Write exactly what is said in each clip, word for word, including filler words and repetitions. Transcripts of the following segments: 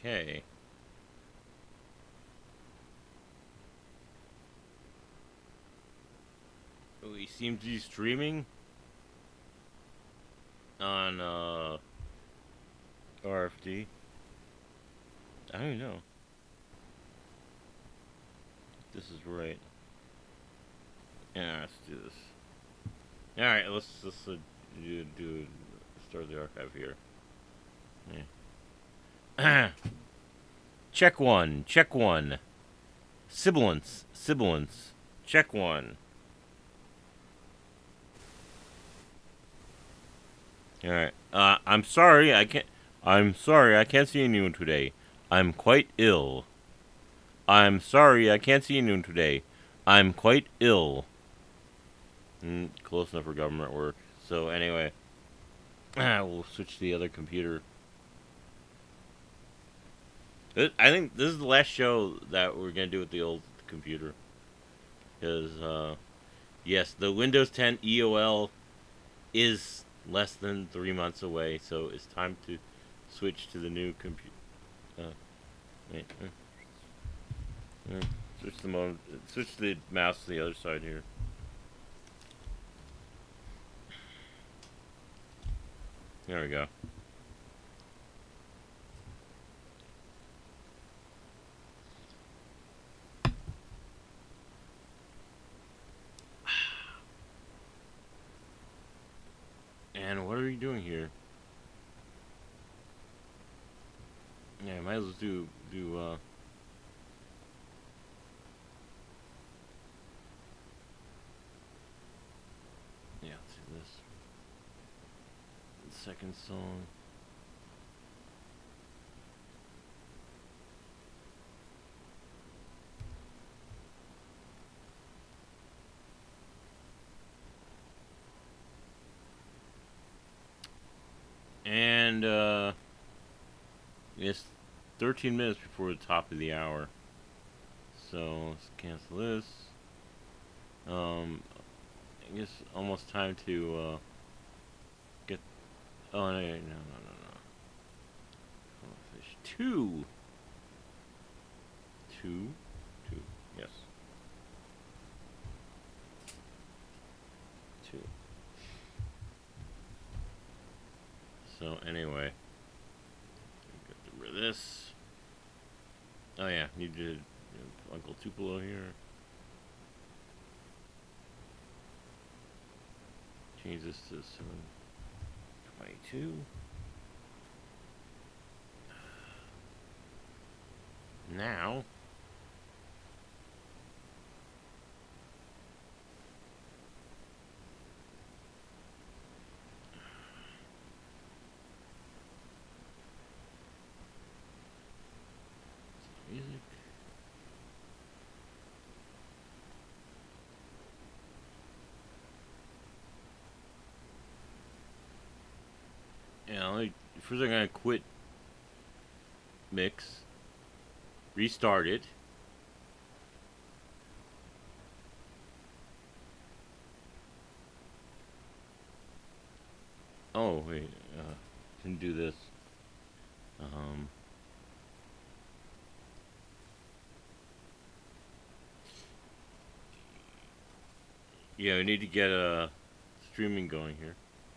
Okay. We seem to be streaming on uh, R F D. I don't know. This is right. Yeah, let's do this. All right, let's let's uh, do, do start the archive here. Yeah. Check one. Check one. Sibilance. Sibilance. Check one. All right. Uh, I'm sorry. I can't. I'm sorry. I can't see anyone today. I'm quite ill. I'm sorry. I can't see anyone today. I'm quite ill. Mm, close enough for government work. So anyway, we'll switch to the other computer. I think this is the last show that we're gonna do with the old computer, because uh, yes, the Windows ten E O L is less than three months away, so it's time to switch to the new computer. Uh, wait, uh, uh, switch the mo- switch the mouse to the other side here. There we go. And what are we doing here? Yeah, might as well do do. Uh, yeah, let's do this. The second song. And uh, it's thirteen minutes before the top of the hour. So let's cancel this. Um, I guess almost time to uh, get. Oh no, no, no, no, no. Fish two, two, two. Yes, two. So anyway, get rid of this. Oh yeah, need to uh, Uncle Tupelo here. Change this to seven twenty-two. Now. Music. Yeah, like, first I'm gonna quit mix, restart it. Oh wait, uh, can do this. Um, yeah, we need to get a uh, streaming going here.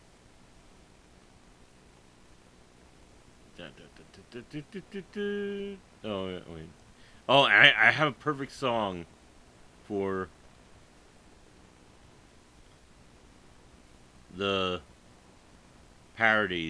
Oh wait. Oh, I I have a perfect song for the parody